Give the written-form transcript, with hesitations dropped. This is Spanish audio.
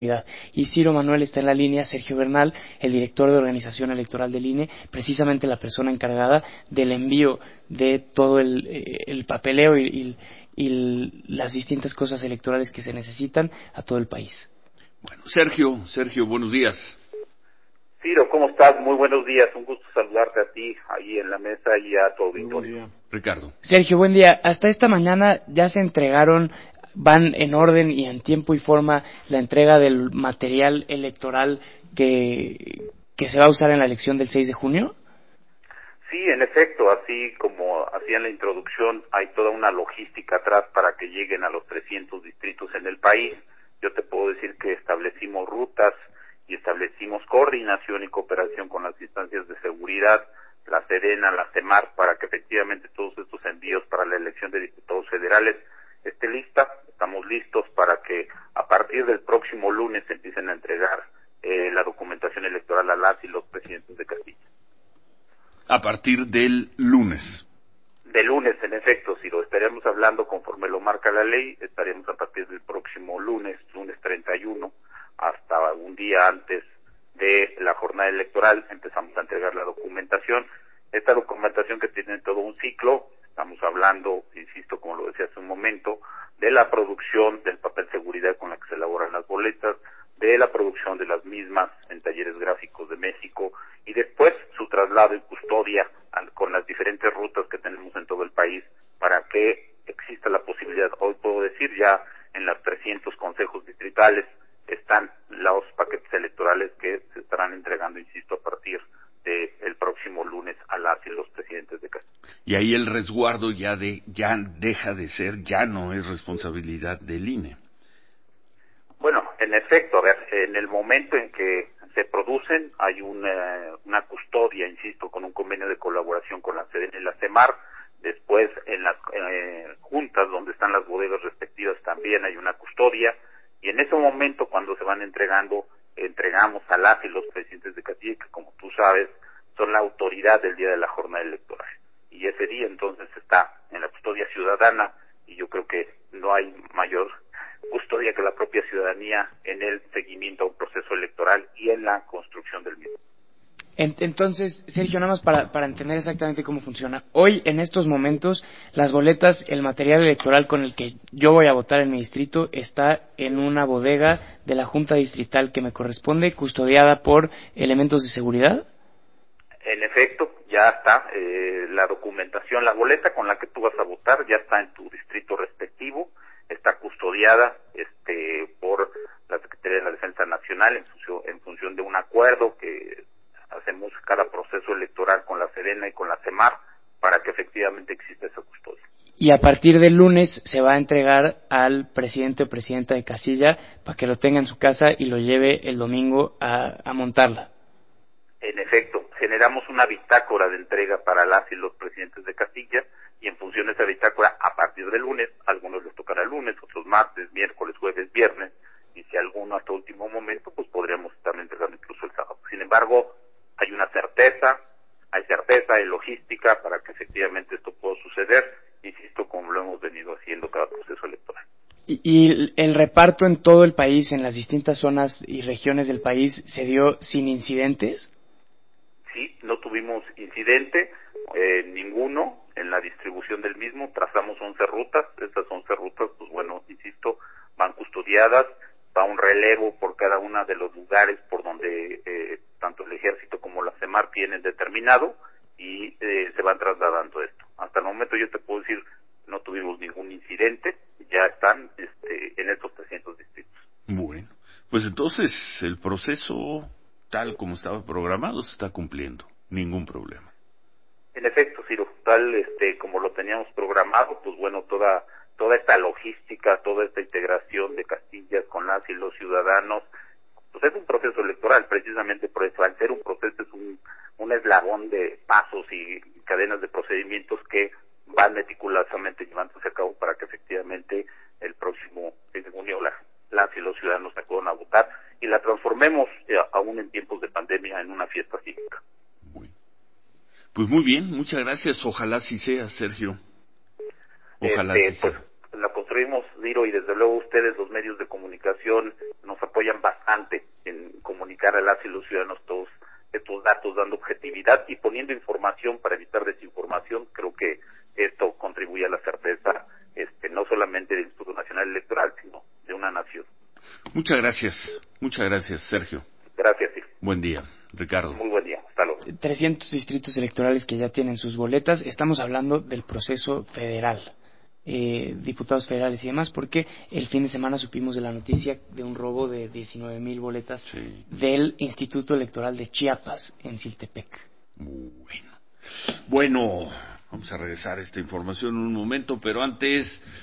Y Ciro Manuel está en la línea, Sergio Bernal, el director de organización electoral del INE, precisamente la persona encargada del envío de todo el papeleo y las distintas cosas electorales que se necesitan a todo el país. Bueno, Sergio, buenos días. Ciro, ¿cómo estás? Muy buenos días, un gusto saludarte a ti, ahí en la mesa y a tu auditorio. Ricardo. Sergio, buen día. Hasta esta mañana ya se entregaron, van en orden y en tiempo y forma la entrega del material electoral que se va a usar en la elección del 6 de junio. Sí, en efecto, así como hacía en la introducción, hay toda una logística atrás para que lleguen a los 300 distritos en el país. Yo te puedo decir que establecimos rutas y establecimos coordinación y cooperación con las instancias de seguridad, la Sedena, la CEMAR, para que efectivamente todos estos envíos para la elección de diputados federales esté lista. Estamos listos para que a partir del próximo lunes se empiecen a entregar la documentación electoral a las y los presidentes de Castilla. A partir del lunes. De lunes, en efecto, si lo estaremos hablando conforme lo marca la ley, estaremos a partir del próximo lunes 31, hasta un día antes de la jornada electoral, empezamos a entregar la documentación. Esta documentación que tiene todo un ciclo, estamos hablando, insisto, como lo decía hace un momento, de la producción del papel seguridad con la que se elaboran las boletas, de la producción de las mismas en talleres gráficos de México y después su traslado y custodia con las diferentes rutas que tenemos en todo el país para que exista la posibilidad. Hoy puedo decir ya en las 300 consejos distritales están los paquetes electorales que se estarán entregando, insisto, a partir del próximo lunes a las y los presidentes de Castilla. Y ahí el resguardo ya deja de ser, ya no es responsabilidad del INE. Bueno, en efecto, a ver, en el momento en que se producen hay una custodia, insisto, con un convenio de colaboración con la Sedena y la CEMAR. Después en las juntas donde están las bodegas respectivas también hay una custodia. Y en ese momento, cuando se van entregando, entregamos a las y los presidentes de Castilla, que como tú sabes, son la autoridad del día de la jornada electoral. Y ese día entonces está en la custodia ciudadana, y yo creo que no hay mayor custodia que la propia ciudadanía en el seguimiento a un proceso electoral y en la construcción del mismo. Entonces, Sergio, nada más para entender exactamente cómo funciona. Hoy, en estos momentos, las boletas, el material electoral con el que yo voy a votar en mi distrito está en una bodega de la Junta Distrital que me corresponde, custodiada por elementos de seguridad. En efecto, ya está la documentación, la boleta con la que tú vas a votar ya está en tu distrito respectivo, está custodiada por la Secretaría de la Defensa Nacional en función de un acuerdo que hacemos cada proceso electoral con la Sedena y con la CEMAR para que efectivamente exista esa custodia. Y a partir del lunes se va a entregar al presidente o presidenta de Castilla para que lo tenga en su casa y lo lleve el domingo a montarla. En efecto, generamos una bitácora de entrega para las y los presidentes de Castilla y en función de esa bitácora a partir del lunes, a algunos les tocará el lunes, otros martes, miércoles, jueves, viernes, y si alguno hasta último momento, pues podríamos estar entregando incluso el sábado. Sin embargo, hay una certeza, hay logística para que efectivamente esto pueda suceder, insisto, como lo hemos venido haciendo cada proceso electoral. ¿Y el reparto en todo el país, en las distintas zonas y regiones del país, se dio sin incidentes? Sí, no tuvimos incidente, ninguno en la distribución del mismo. Trazamos 11 rutas, estas 11 rutas, pues bueno, insisto, van custodiadas, va un relevo por cada uno de los lugares por donde tanto el Ejército como la CEMAR tienen determinado y se van trasladando esto. Hasta el momento yo te puedo decir, no tuvimos ningún incidente, ya están en estos 300 distritos. Bueno, pues entonces el proceso tal como estaba programado se está cumpliendo, ningún problema. En efecto, Ciro, tal como lo teníamos programado, pues bueno, toda esta logística, toda esta integración de Castilla con las y los ciudadanos, pues es un proceso electoral, precisamente por eso, al ser un proceso es un eslabón de pasos y cadenas de procedimientos que van meticulosamente llevándose a cabo para que efectivamente el próximo 6 de junio las y los ciudadanos acudan a votar y la transformemos, aún en tiempos de pandemia, en una fiesta cívica. Pues muy bien, muchas gracias, ojalá sí sea, Sergio. Ojalá sí sea. Pues la construimos, Ciro, y desde luego ustedes, los medios de comunicación, nos apoyan bastante comunicar a las y los ciudadanos todos estos datos, dando objetividad y poniendo información para evitar desinformación. Creo que esto contribuye a la certeza, no solamente del Instituto Nacional Electoral, sino de una nación. Muchas gracias, Sergio. Gracias, sí. Buen día, Ricardo. Muy buen día, hasta luego. 300 distritos electorales que ya tienen sus boletas. Estamos hablando del proceso federal, diputados federales y demás, porque el fin de semana supimos de la noticia de un robo de 19,000 boletas del Instituto Electoral de Chiapas en Siltepec. Bueno, vamos a regresar a esta información en un momento, pero antes